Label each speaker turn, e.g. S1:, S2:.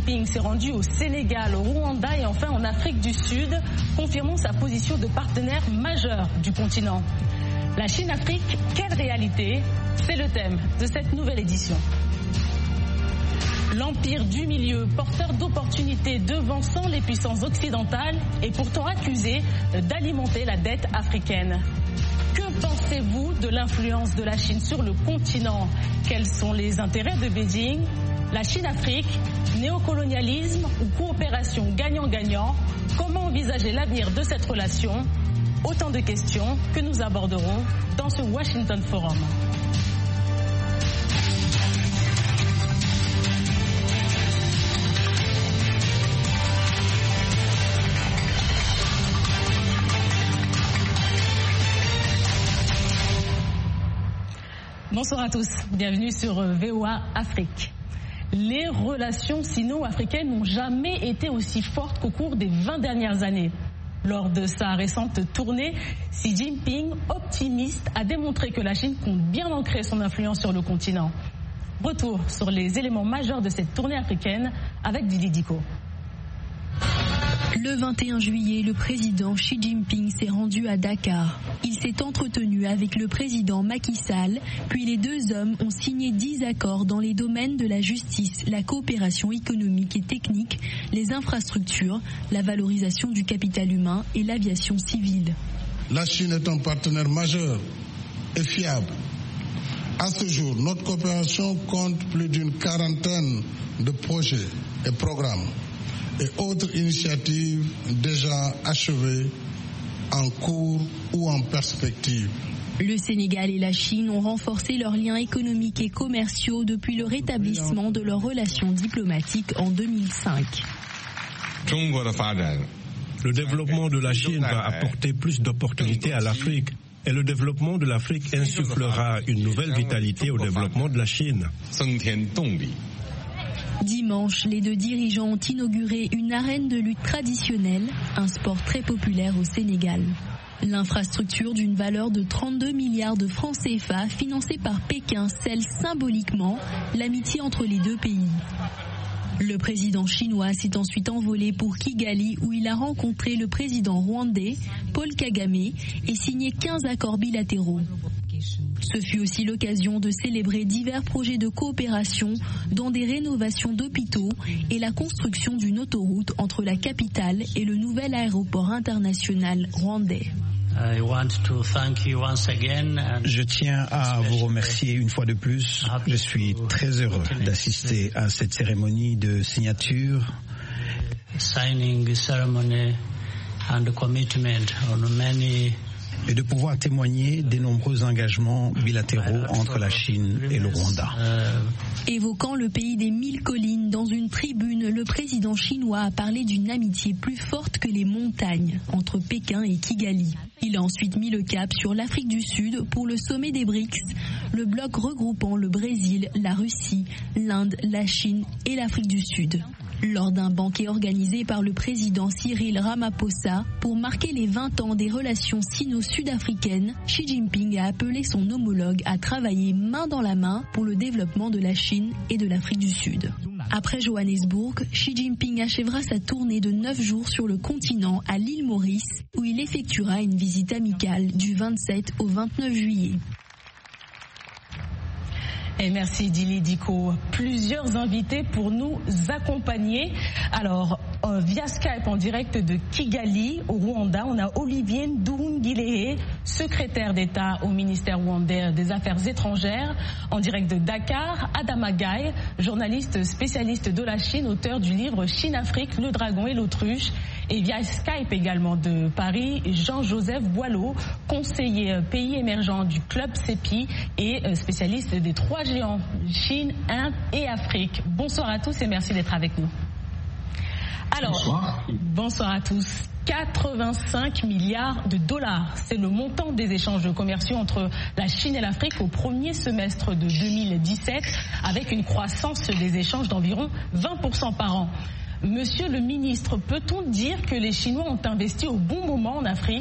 S1: Jinping s'est rendu au Sénégal, au Rwanda et enfin en Afrique du Sud, confirmant sa position de partenaire majeur du continent. La Chine-Afrique, quelle réalité? C'est le thème de cette nouvelle édition. L'empire du milieu, porteur d'opportunités devançant les puissances occidentales, est pourtant accusé d'alimenter la dette africaine. Que pensez-vous de l'influence de la Chine sur le continent? Quels sont les intérêts de Beijing? La Chine-Afrique, néocolonialisme ou coopération gagnant-gagnant? Comment envisager l'avenir de cette relation? Autant de questions que nous aborderons dans ce Washington Forum. Bonsoir à tous, bienvenue sur VOA Afrique. Les relations sino-africaines n'ont jamais été aussi fortes qu'au cours des 20 dernières années. Lors de sa récente tournée, Xi Jinping, optimiste, a démontré que la Chine compte bien ancrer son influence sur le continent. Retour sur les éléments majeurs de cette tournée africaine avec Dili Diko.
S2: Le 21 juillet, le président Xi Jinping s'est rendu à Dakar. Il s'est entretenu avec le président Macky Sall, puis les deux hommes ont signé 10 accords dans les domaines de la justice, la coopération économique et technique, les infrastructures, la valorisation du capital humain et l'aviation civile.
S3: La Chine est un partenaire majeur et fiable. À ce jour, notre coopération compte plus d'une quarantaine de projets et programmes et autres initiatives déjà achevées, en cours ou en perspective.
S2: Le Sénégal et la Chine ont renforcé leurs liens économiques et commerciaux depuis le rétablissement de leurs relations diplomatiques en 2005.
S4: Le développement de la Chine va apporter plus d'opportunités à l'Afrique. Et le développement de l'Afrique insufflera une nouvelle vitalité au développement de la Chine.
S2: Dimanche, les deux dirigeants ont inauguré une arène de lutte traditionnelle, un sport très populaire au Sénégal. L'infrastructure d'une valeur de 32 milliards de francs CFA financée par Pékin scelle symboliquement l'amitié entre les deux pays. Le président chinois s'est ensuite envolé pour Kigali où il a rencontré le président rwandais, Paul Kagame, et signé 15 accords bilatéraux. Ce fut aussi l'occasion de célébrer divers projets de coopération, dont des rénovations d'hôpitaux et la construction d'une autoroute entre la capitale et le nouvel aéroport international rwandais.
S5: Je tiens à vous remercier une fois de plus. Je suis très heureux d'assister à cette cérémonie de signature. Et de pouvoir témoigner des nombreux engagements bilatéraux entre la Chine et le Rwanda.
S2: Évoquant le pays des 1000 collines dans une tribune, le président chinois a parlé d'une amitié plus forte que les montagnes entre Pékin et Kigali. Il a ensuite mis le cap sur l'Afrique du Sud pour le sommet des BRICS, le bloc regroupant le Brésil, la Russie, l'Inde, la Chine et l'Afrique du Sud. Lors d'un banquet organisé par le président Cyril Ramaphosa pour marquer les 20 ans des relations sino-sud-africaines, Xi Jinping a appelé son homologue à travailler main dans la main pour le développement de la Chine et de l'Afrique du Sud. Après Johannesburg, Xi Jinping achèvera sa tournée de 9 jours sur le continent à l'île Maurice où il effectuera une visite amicale du 27 au 29 juillet.
S1: Et merci Dili Diko. Plusieurs invités pour nous accompagner. Alors, via Skype en direct de Kigali, au Rwanda, on a Olivier Nduhungirehe, secrétaire d'État au ministère rwandais des Affaires étrangères. En direct de Dakar, Adama Gaye, journaliste spécialiste de la Chine, auteur du livre Chine-Afrique, le dragon et l'autruche. Et via Skype également de Paris, Jean-Joseph Boileau, conseiller pays émergent du club CEPI et spécialiste des 3 géants, Chine, Inde et Afrique. Bonsoir à tous et merci d'être avec nous. Alors, bonsoir à tous. 85 milliards de dollars, c'est le montant des échanges commerciaux entre la Chine et l'Afrique au premier semestre de 2017, avec une croissance des échanges d'environ 20% par an. Monsieur le ministre, peut-on dire que les Chinois ont investi au bon moment en Afrique ?